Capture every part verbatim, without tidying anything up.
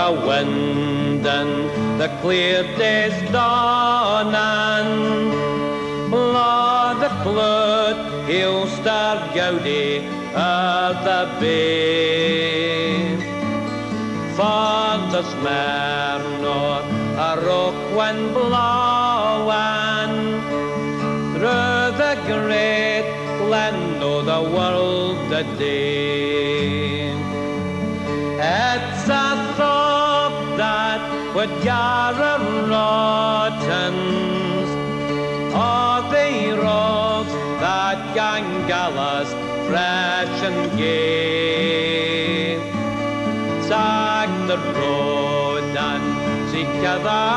the wind and the clear day's dawning. Blow the clout, he'll start gaudy at the bay. For the Smirnoff, a rock wind blowing through the great land of the world today. It's a thought that would gather rottens of the rocks that gang gallas fresh and gay. Sack the road and seek the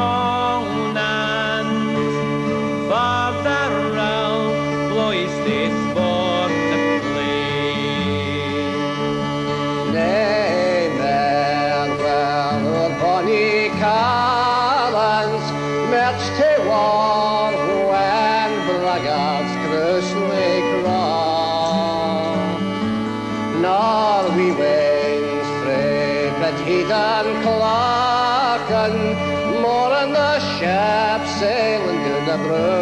longings for the realm blows the sport to play. Nay, men, well, bonny callants march to war when braggarts grossly crawl. Nor we wings frae petite and clocken, more in the ship sailing to the brew.